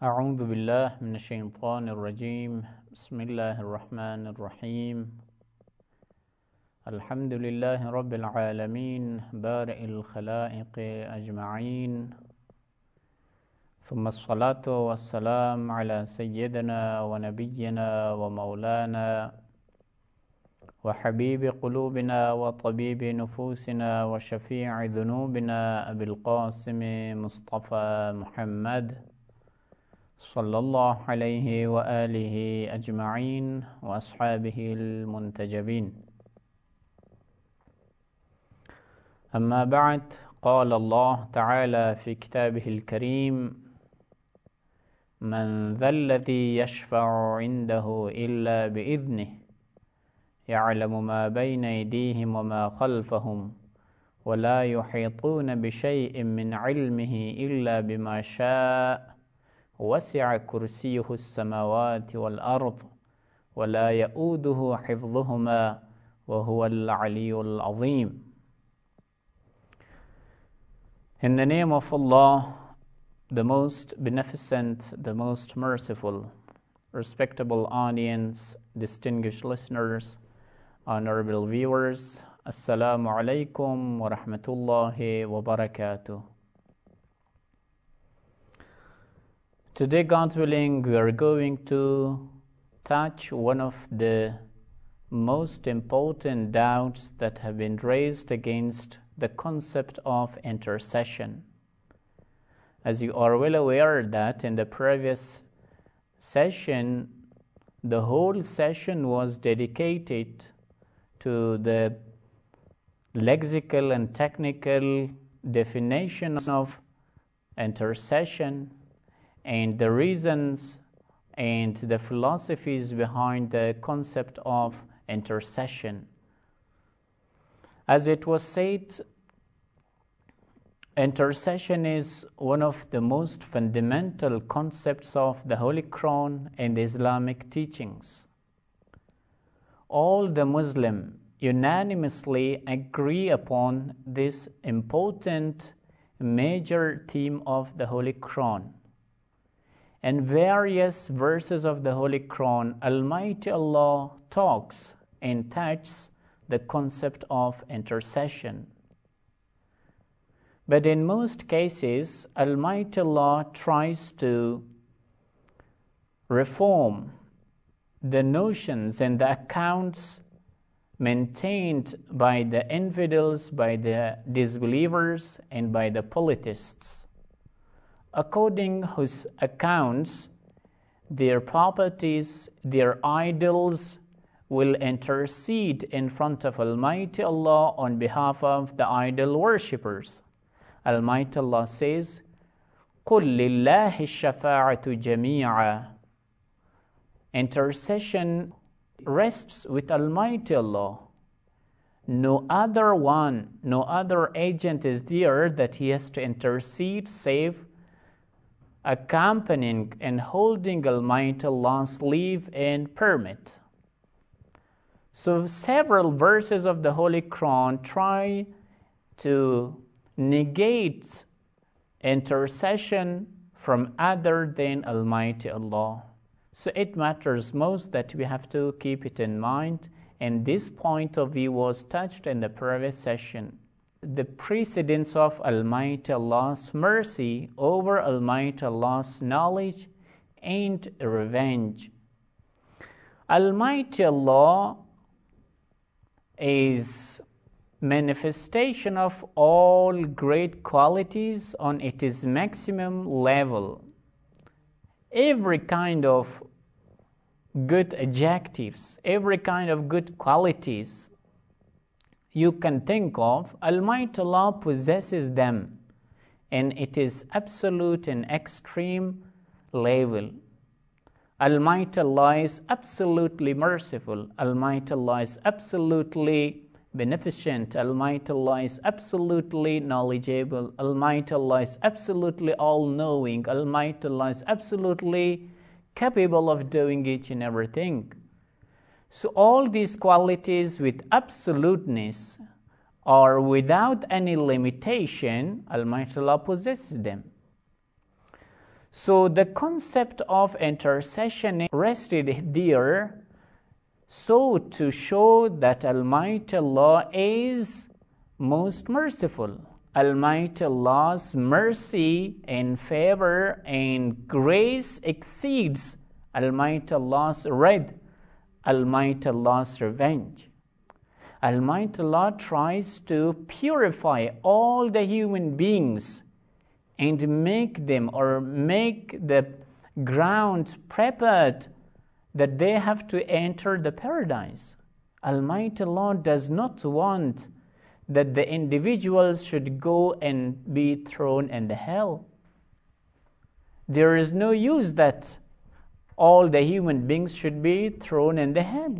أعوذ بالله من الشيطان الرجيم بسم الله الرحمن الرحيم الحمد لله رب العالمين بارئ الخلائق أجمعين ثم الصلاة والسلام على سيدنا ونبينا ومولانا وحبيب قلوبنا وطبيب نفوسنا وشفيع ذنوبنا أبي القاسم مصطفى محمد صلى الله عليه وآله أجمعين وأصحابه المنتجبين. أما بعد، قال الله تعالى في كتابه الكريم: من ذا الذي يشفع عنده إلا بإذنه يعلم ما بين أيديهم وما خلفهم ولا يحيطون بشيء من علمه إلا بما شاء وسع كرسيه السماوات والأرض ولا يؤوده حفظهما وهو العلي العظيم. In the name of Allah, the most beneficent, the most merciful, respectable audience, distinguished listeners, honorable viewers, Assalamu alaikum wa rahmatullahi wa barakatuh. Today, God willing, we are going to touch one of the most important doubts that have been raised against the concept of intercession. As you are well aware that in the previous session, the whole session was dedicated to the lexical and technical definition of intercession and the reasons and the philosophies behind the concept of intercession. As it was said, intercession is one of the most fundamental concepts of the Holy Quran and the Islamic teachings. All the Muslims unanimously agree upon this important major theme of the Holy Quran. In various verses of the Holy Quran, Almighty Allah talks and touches the concept of intercession. But in most cases, Almighty Allah tries to reform the notions and the accounts maintained by the infidels, by the disbelievers, and by the polytheists. According to whose accounts, their properties, their idols will intercede in front of Almighty Allah on behalf of the idol worshippers. Almighty Allah says, قُلْ لِلَّهِ الشَّفَاعَةُ جَمِيعًا. Intercession rests with Almighty Allah. No other one, no other agent is there that he has to intercede save accompanying and holding Almighty Allah's leave and permit. So several verses of the Holy Quran try to negate intercession from other than Almighty Allah. So it matters most that we have to keep it in mind, and this point of view was touched in the previous session. The precedence of Almighty Allah's mercy over Almighty Allah's knowledge and revenge. Almighty Allah is manifestation of all great qualities on its maximum level. Every kind of good adjectives, every kind of good qualities you can think of, Almighty Allah possesses them, and it is absolute and extreme level. Almighty Allah is absolutely merciful. Almighty Allah is absolutely beneficent. Almighty Allah is absolutely knowledgeable. Almighty Allah is absolutely all-knowing. Almighty Allah is absolutely capable of doing each and everything. So all these qualities with absoluteness or without any limitation, Almighty Allah possesses them. So the concept of intercession rested there so to show that Almighty Allah is most merciful. Almighty Allah's mercy and favor and grace exceeds Almighty Allah's wrath, Almighty Allah's revenge. Almighty Allah tries to purify all the human beings and make the ground prepared that they have to enter the paradise. Almighty Allah does not want that the individuals should go and be thrown in the hell. There is no use that all the human beings should be thrown in the hell.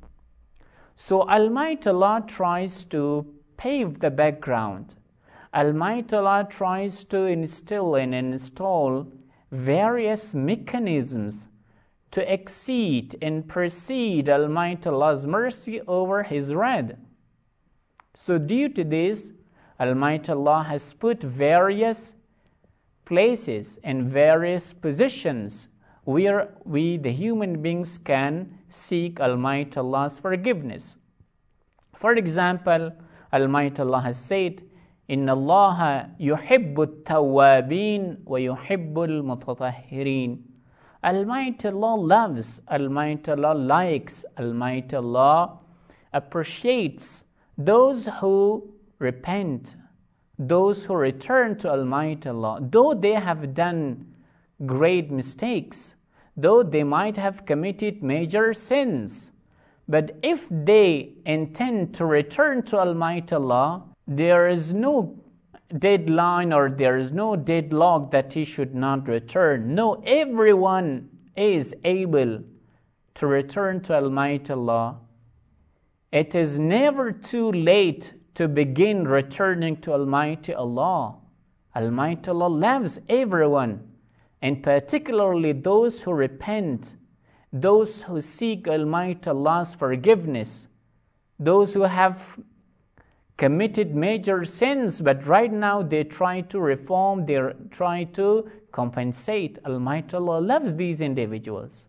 So Almighty Allah tries to pave the background. Almighty Allah tries to instill and install various mechanisms to exceed and precede Almighty Allah's mercy over His wrath. So due to this, Almighty Allah has put various places and various positions where we, the human beings, can seek Almighty Allah's forgiveness. For example, Almighty Allah has said, إِنَّ اللَّهَ يُحِبُّ التَّوَّابِينَ وَيُحِبُّ الْمُتَطَهِّرِينَ. Almighty Allah loves, Almighty Allah likes, Almighty Allah appreciates those who repent, those who return to Almighty Allah, though they have done great mistakes, though they might have committed major sins. But if they intend to return to Almighty Allah, there is no deadline or there is no deadlock that he should not return. No, everyone is able to return to Almighty Allah. It is never too late to begin returning to Almighty Allah. Almighty Allah loves everyone, and particularly those who repent, those who seek Almighty Allah's forgiveness, those who have committed major sins, but right now they try to reform, they try to compensate. Almighty Allah loves these individuals.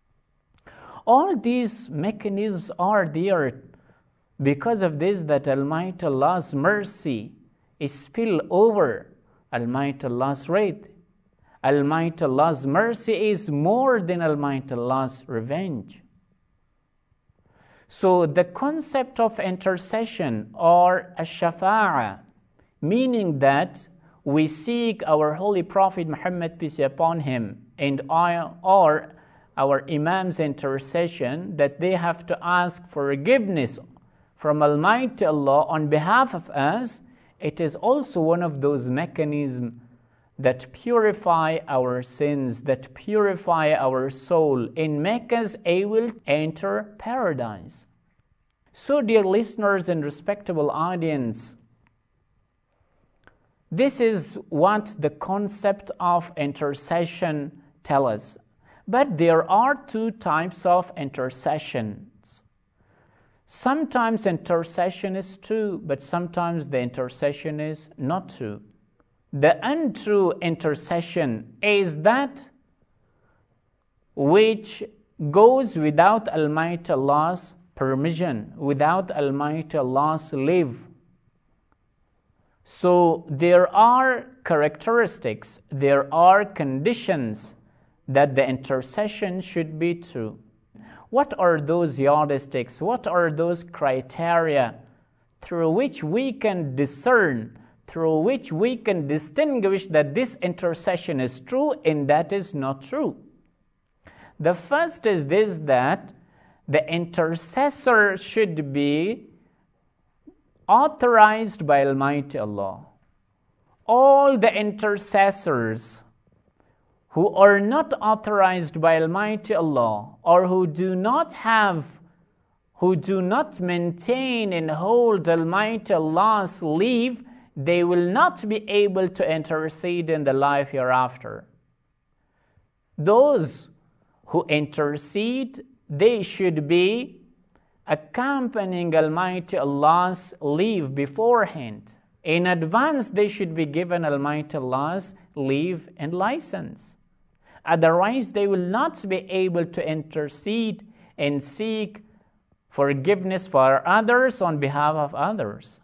All these mechanisms are there because of this, that Almighty Allah's mercy is spill over Almighty Allah's wrath. Almighty Allah's mercy is more than Almighty Allah's revenge. So the concept of intercession or ash-shafa'ah, meaning that we seek our Holy Prophet Muhammad, peace be upon him, and or our Imam's intercession, that they have to ask forgiveness from Almighty Allah on behalf of us, it is also one of those mechanisms that purify our sins, that purify our soul, and make us able to enter paradise. So, dear listeners and respectable audience, this is what the concept of intercession tells us. But there are two types of intercessions. Sometimes intercession is true, but sometimes the intercession is not true. The untrue intercession is that which goes without Almighty Allah's permission, without Almighty Allah's leave. So there are characteristics, there are conditions that the intercession should be true. What are those yardsticks? What are those criteria through which we can discern, through which we can distinguish that this intercession is true and that is not true? The first is this, that the intercessor should be authorized by Almighty Allah. All the intercessors who are not authorized by Almighty Allah, or who do not maintain and hold Almighty Allah's leave, they will not be able to intercede in the life hereafter. Those who intercede, they should be accompanying Almighty Allah's leave beforehand. In advance, they should be given Almighty Allah's leave and license. Otherwise, they will not be able to intercede and seek forgiveness for others on behalf of others.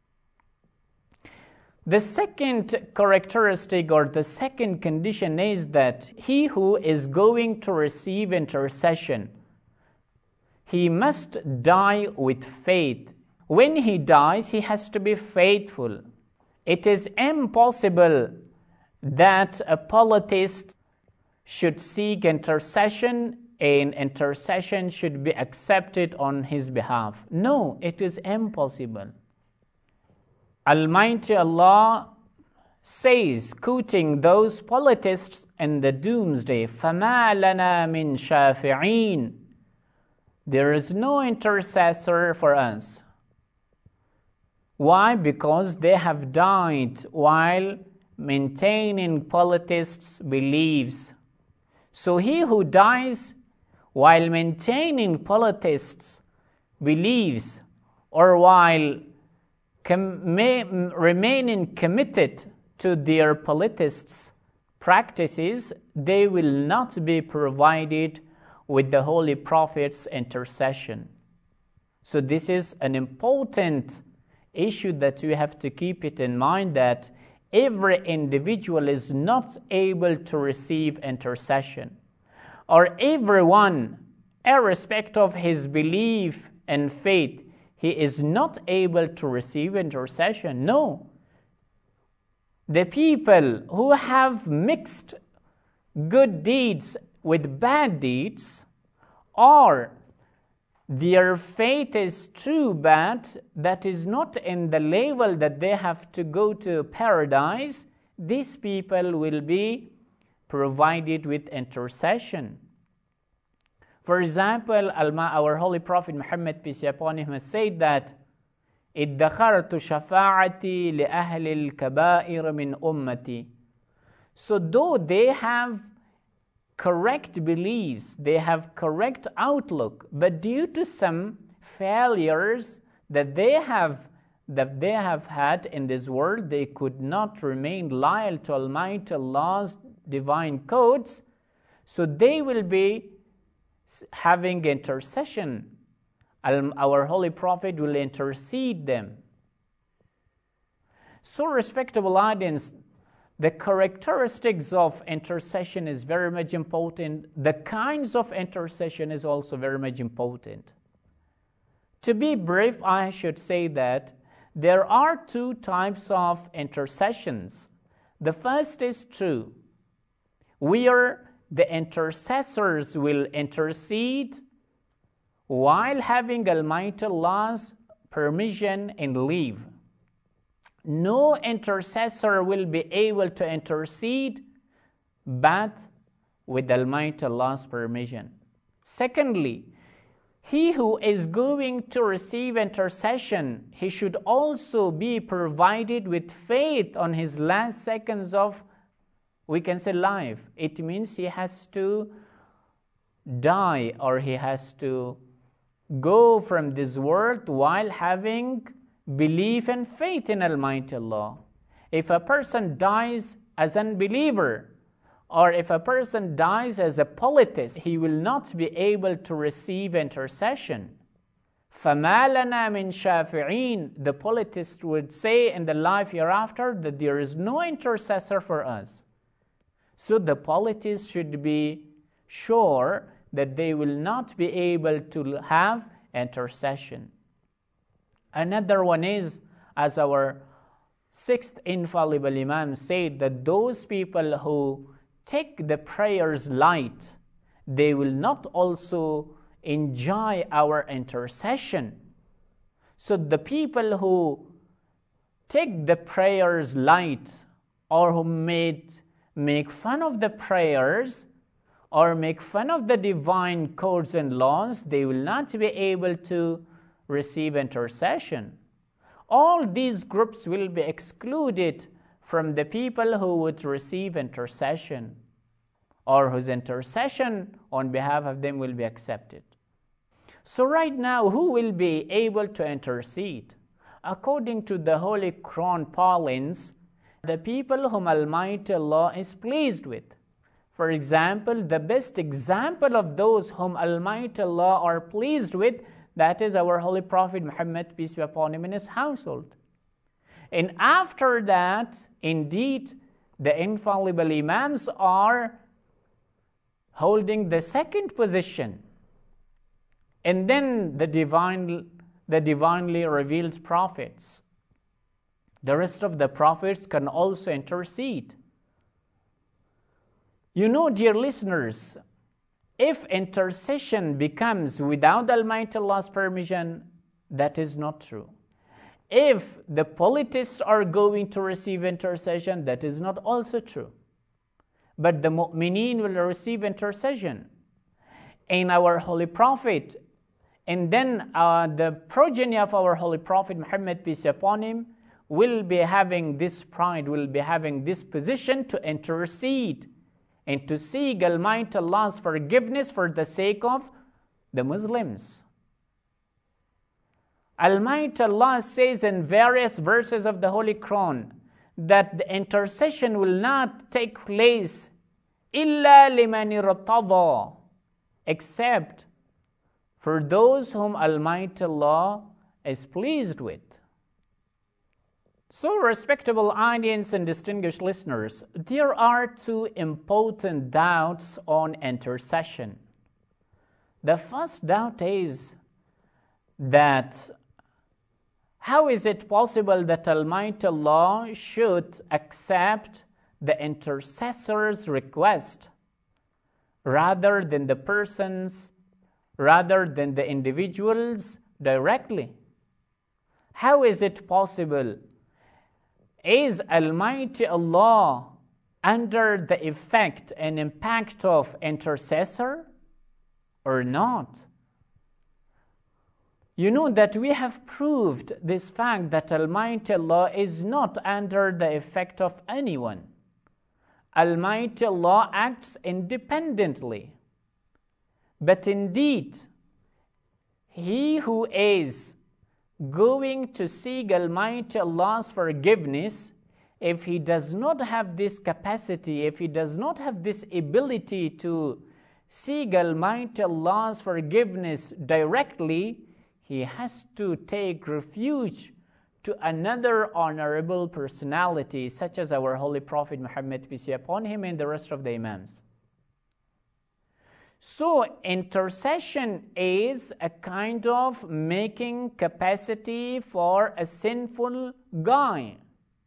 The second characteristic or the second condition is that he who is going to receive intercession, he must die with faith. When he dies, he has to be faithful. It is impossible that a polytheist should seek intercession and intercession should be accepted on his behalf. No, it is impossible. Almighty Allah says, quoting those polytheists in the doomsday, فَمَا لَنَا مِن شَافِعِينَ. There is no intercessor for us. Why? Because they have died while maintaining polytheists' beliefs. So he who dies while maintaining polytheists' beliefs or while remaining committed to their polytheists' practices, they will not be provided with the Holy Prophet's intercession. So this is an important issue that we have to keep it in mind, that every individual is not able to receive intercession, or everyone, irrespective of his belief and faith, he is not able to receive intercession. No. The people who have mixed good deeds with bad deeds, or their faith is too bad that is not in the level that they have to go to paradise, these people will be provided with intercession. For example, our Holy Prophet Muhammad, peace be upon him, has said that إِدَّخَرْتُ شَفَاعَتِي لِأَهْلِ الْكَبَائِرِ مِنْ أُمَّتِي. So though they have correct beliefs, they have correct outlook, but due to some failures that they have had in this world, they could not remain loyal to Almighty Allah's divine codes, so they will be having intercession. Our Holy Prophet will intercede them. So, respectable audience, the characteristics of intercession is very much important. The kinds of intercession is also very much important. To be brief, I should say that there are two types of intercessions. The first is true, where the intercessors will intercede while having Almighty Allah's permission and leave. No intercessor will be able to intercede but with Almighty Allah's permission. Secondly, he who is going to receive intercession, he should also be provided with faith on his last seconds of, we can say, life. It means he has to die, or he has to go from this world while having belief and faith in Almighty Allah. If a person dies as an unbeliever, or if a person dies as a polytheist, he will not be able to receive intercession. فَمَا لَنَا مِن شَافِعِينَ. The polytheist would say in the life hereafter that there is no intercessor for us. So the polytheists should be sure that they will not be able to have intercession. Another one is, as our sixth infallible Imam said, that those people who take the prayers light, they will not also enjoy our intercession. So the people who take the prayers light, or who make fun of the prayers, or make fun of the divine codes and laws, they will not be able to receive intercession. All these groups will be excluded from the people who would receive intercession, or whose intercession on behalf of them will be accepted. So right now, who will be able to intercede? According to the Holy Quran parlance, the people whom Almighty Allah is pleased with. For example, the best example of those whom Almighty Allah are pleased with, that is our Holy Prophet Muhammad, peace be upon him, and his household. And after that, indeed, the infallible Imams are holding the second position. And then the divinely revealed prophets. The rest of the prophets can also intercede. You know, dear listeners, if intercession becomes without Almighty Allah's permission, that is not true. If the politicians are going to receive intercession, that is not also true. But the mu'mineen will receive intercession. And our Holy Prophet, and then the progeny of our Holy Prophet Muhammad, peace be upon him, will be having this pride, will be having this position to intercede and to seek Almighty Allah's forgiveness for the sake of the Muslims. Almighty Allah says in various verses of the Holy Quran that the intercession will not take place إِلَّا لِمَنِ ارْتَضَى, except for those whom Almighty Allah is pleased with. So, respectable audience and distinguished listeners, there are two important doubts on intercession. The first doubt is that how is it possible that Almighty Allah should accept the intercessor's request rather than the persons, rather than the individuals directly? How is it possible? Is Almighty Allah under the effect and impact of intercessor or not? You know that we have proved this fact that Almighty Allah is not under the effect of anyone. Almighty Allah acts independently. But indeed, he who is going to seek Almighty Allah's forgiveness, if he does not have this capacity, if he does not have this ability to seek Almighty Allah's forgiveness directly, he has to take refuge to another honorable personality, such as our Holy Prophet Muhammad, peace be upon him, and the rest of the Imams. So, intercession is a kind of making capacity for a sinful guy.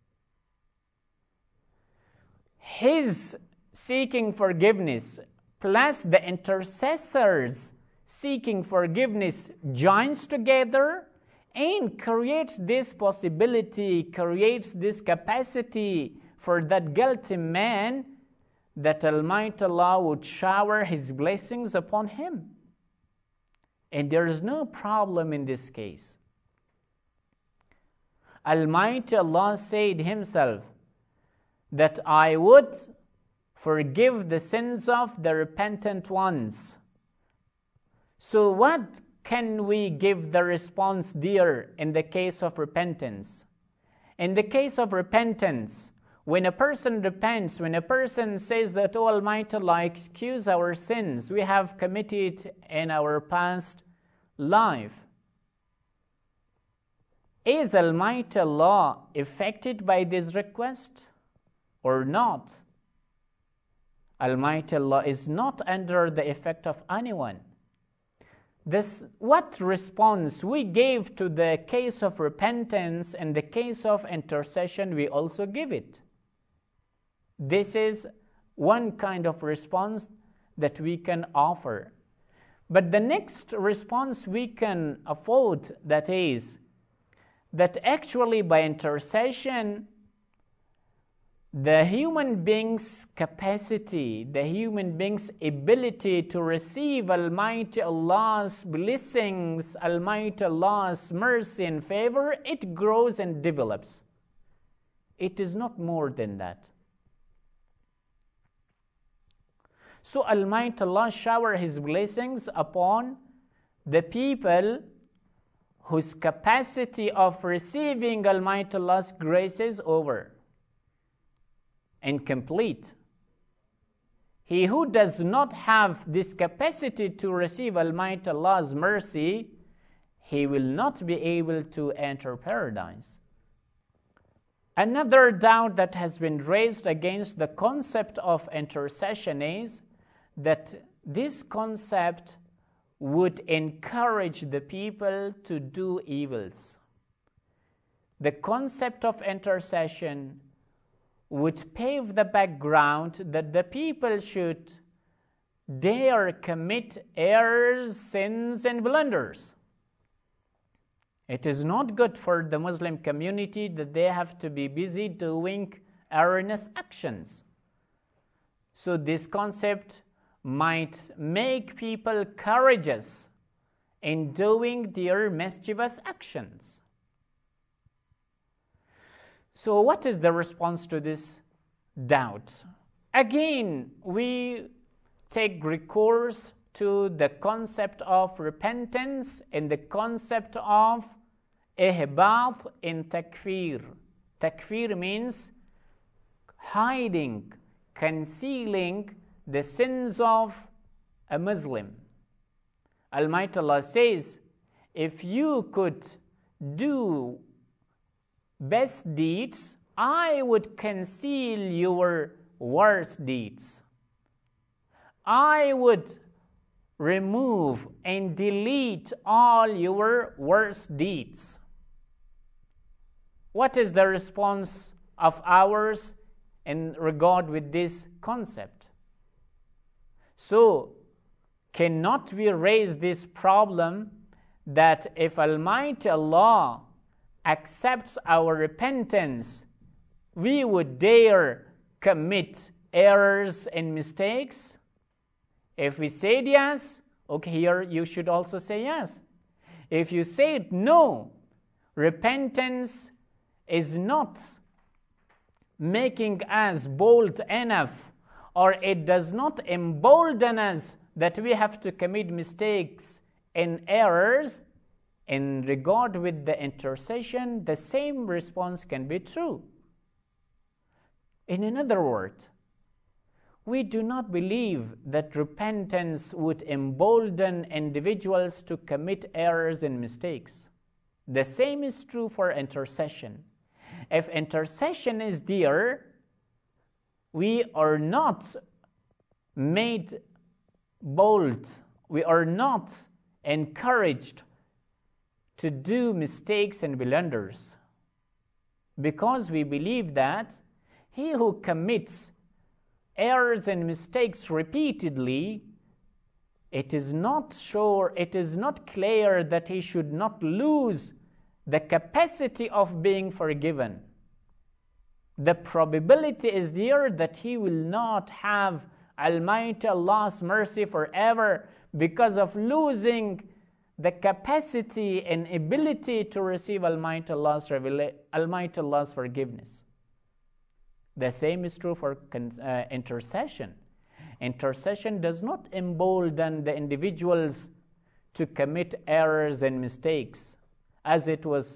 His seeking forgiveness plus the intercessors seeking forgiveness joins together and creates this possibility, creates this capacity for that guilty man that Almighty Allah would shower His blessings upon him. And there is no problem in this case. Almighty Allah said Himself that I would forgive the sins of the repentant ones. So what can we give the response there in the case of repentance? In the case of repentance, when a person repents, when a person says that, "Oh Almighty Allah, excuse our sins we have committed in our past life," is Almighty Allah affected by this request or not? Almighty Allah is not under the effect of anyone. What response we gave to the case of repentance and the case of intercession, we also give it. This is one kind of response that we can offer. But the next response we can afford, that is, that actually by intercession, the human being's capacity, the human being's ability to receive Almighty Allah's blessings, Almighty Allah's mercy and favor, it grows and develops. It is not more than that. So Almighty Allah shower His blessings upon the people whose capacity of receiving Almighty Allah's grace is over and complete. He who does not have this capacity to receive Almighty Allah's mercy, he will not be able to enter paradise. Another doubt that has been raised against the concept of intercession is that this concept would encourage the people to do evils. The concept of intercession would pave the background that the people should dare commit errors, sins, and blunders. It is not good for the Muslim community that they have to be busy doing erroneous actions. So this concept might make people courageous in doing their mischievous actions. So what is the response to this doubt? Again, we take recourse to the concept of repentance and the concept of ihbat in takfir. Takfir means hiding, concealing the sins of a Muslim. Almighty Allah says, if you could do best deeds, I would conceal your worst deeds. I would remove and delete all your worst deeds. What is the response of ours in regard with this concept? So, cannot we raise this problem that if Almighty Allah accepts our repentance, we would dare commit errors and mistakes? If we said yes, okay, here you should also say yes. If you said no, repentance is not making us bold enough, or it does not embolden us that we have to commit mistakes and errors, in regard with the intercession, the same response can be true. In another word, we do not believe that repentance would embolden individuals to commit errors and mistakes. The same is true for intercession. If intercession is there, we are not made bold, we are not encouraged to do mistakes and blunders, because we believe that he who commits errors and mistakes repeatedly, it is not sure, it is not clear that he should not lose the capacity of being forgiven. The probability is there that he will not have Almighty Allah's mercy forever because of losing the capacity and ability to receive Almighty Allah's forgiveness. The same is true for intercession. Intercession does not embolden the individuals to commit errors and mistakes, as it was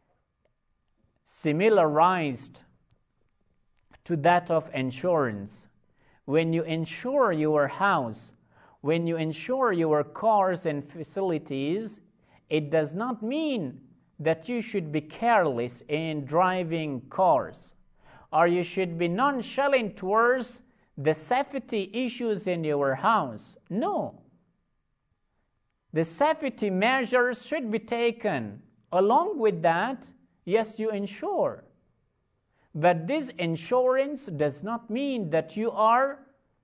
similarized to that of insurance. When you insure your house, when you insure your cars and facilities, it does not mean that you should be careless in driving cars, or you should be nonchalant towards the safety issues in your house. No. The safety measures should be taken. Along with that, yes, you insure. But this insurance does not mean that you are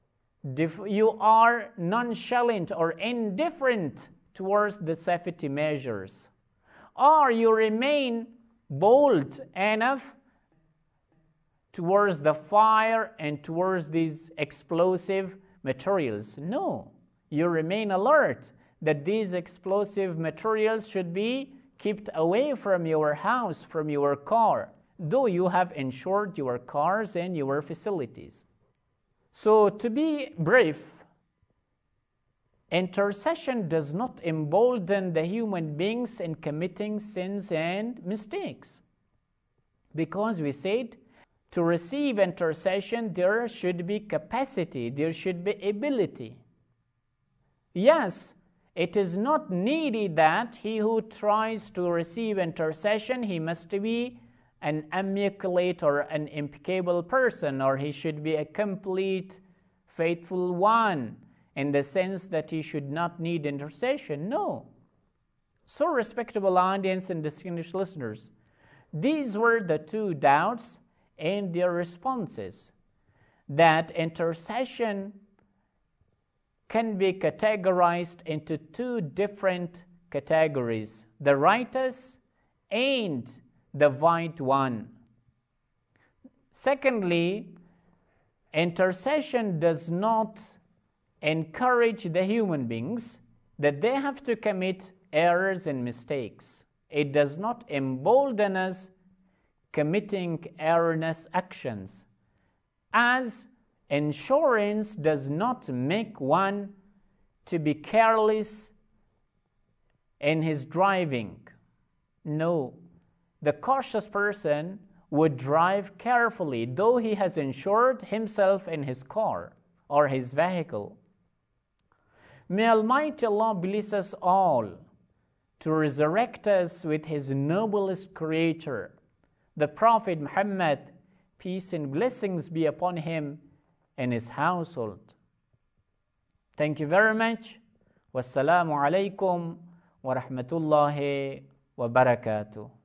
nonchalant or indifferent towards the safety measures, or you remain bold enough towards the fire and towards these explosive materials. No, you remain alert that these explosive materials should be kept away from your house, from your car, though you have insured your cars and your facilities. So, to be brief, intercession does not embolden the human beings in committing sins and mistakes, because we said To receive intercession, there should be capacity, there should be ability. Yes, it is not needed that he who tries to receive intercession, he must be an immaculate or an impeccable person, or he should be a complete, faithful one, in the sense that he should not need intercession. No. So, respectable audience and distinguished listeners, these were the two doubts and their responses. That intercession can be categorized into two different categories: the righteous and the void one. Secondly, intercession does not encourage the human beings that they have to commit errors and mistakes. It does not embolden us committing erroneous actions, as insurance does not make one to be careless in his driving. No, the cautious person would drive carefully, though he has insured himself in his car or his vehicle. May Almighty Allah bless us all to resurrect us with His noblest creator, the Prophet Muhammad, peace and blessings be upon him and his household. Thank you very much. Wassalamu alaikum wa rahmatullahi wa barakatuh.